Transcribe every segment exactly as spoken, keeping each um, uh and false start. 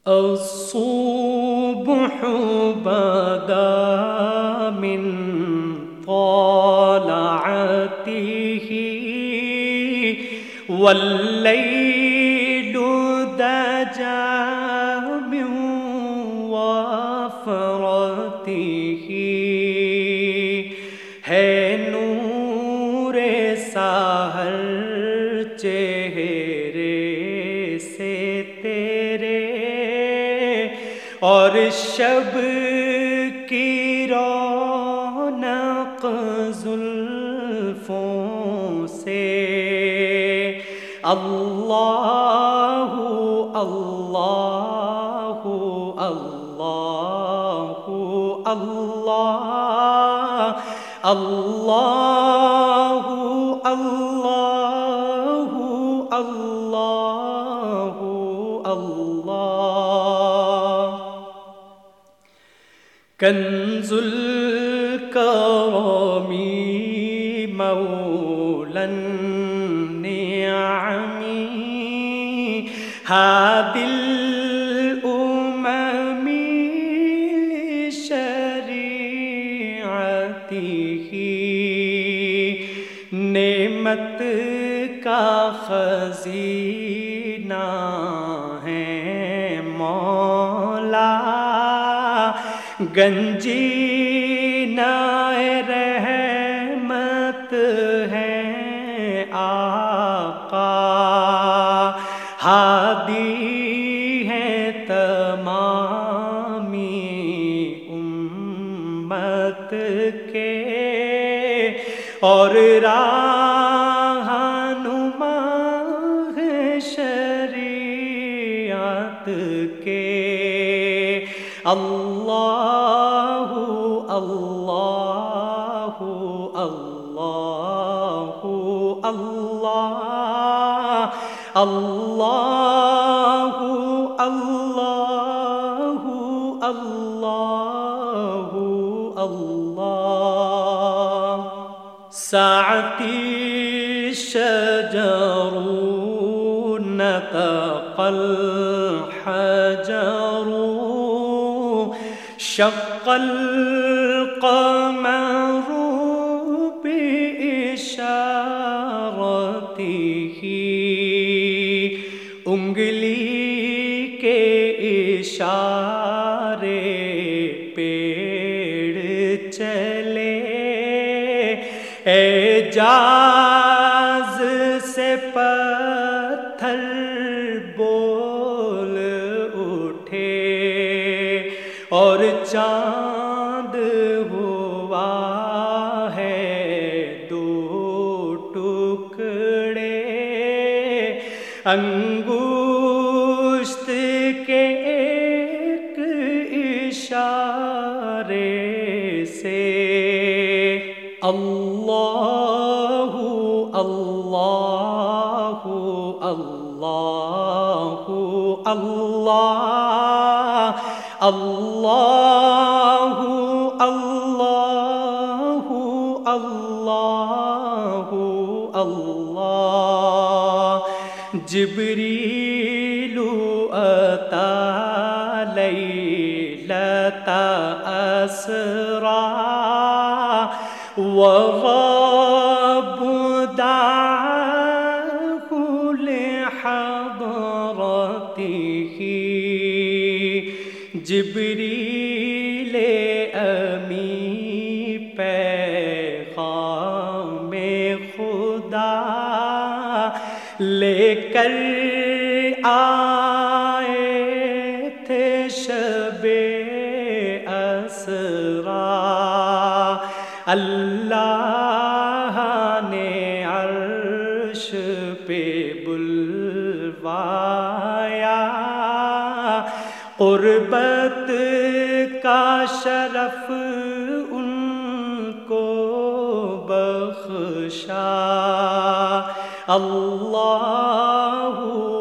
الصبح بدا من طلعته والليل دجا من وفرته ہے نور سحر چہرے سے تیرے اور شب کی رونق زلفوں سے اللہ اللہ اللہ اللہ اللہ اللہ اللہ اللہ کنز الکرم مولا النعم هادي الأمم لشريعته نعمت کا خزینہ ہے مولا گنجینہ رحمت ہے آقا ہادی ہے تمامی امت کے اور رہنما ہے شریعت کے اللہ اللہ اللہ اللہ اللہ اللہ اللہ اللہ ساعتی شجر نطق الحجر شق القمر بإشارته انگلی کے اشارے پیڑ چلے اعجاز سے پتھر بول اٹھے اور چاند ہوا ہے دو ٹکڑے انگشت کے ایک اشارے سے اللہ اللہ اللہ اللہ اللہ اللہ اللہ اللہ جبریل اتی لیلۃ اسری وغاب دعاه لحضرته جبریل امی پیغام خدا لے کر آئے تھے شب اسری اللہ نے عرش پہ بلوایا قربت کا شرف ان کو بخشا اللہ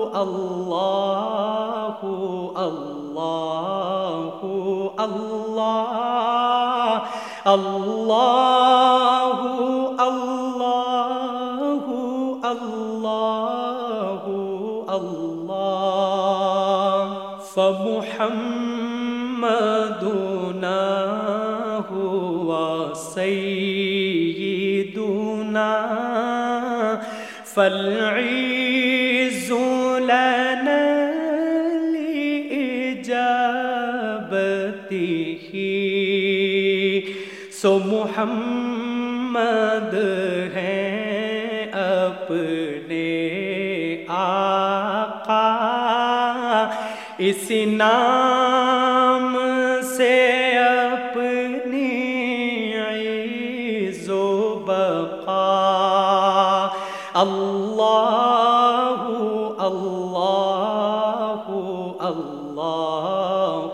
اللہ اللہ اللہ اللہ اللہ اللہ اللہ فمحمدنا هو سيدنا فالعز لنا لإجابته سو محمد ہیں اپنے آقا اس نام سے اپنی عز و بقا اللہ اللہ اللہ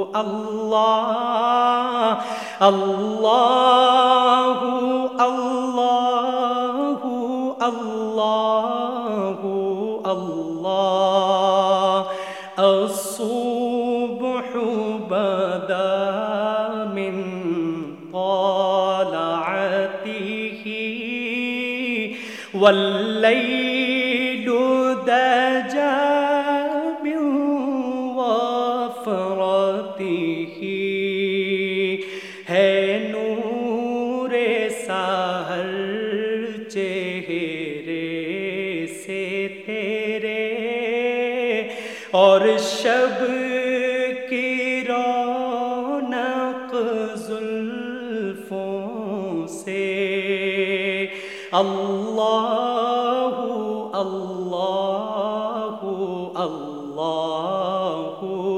اللہ اللہ اللہ اللہ اللہ الصبح بدا من طلعته والليل دجى من وفرته ہے نور سحر چہرے سے تیرے اور شب کی رونق زلفوں سے اللہ اللہ اللہ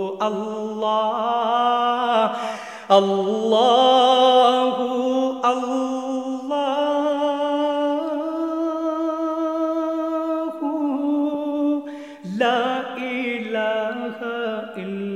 اللہ اللہ اللہ لا الہ الا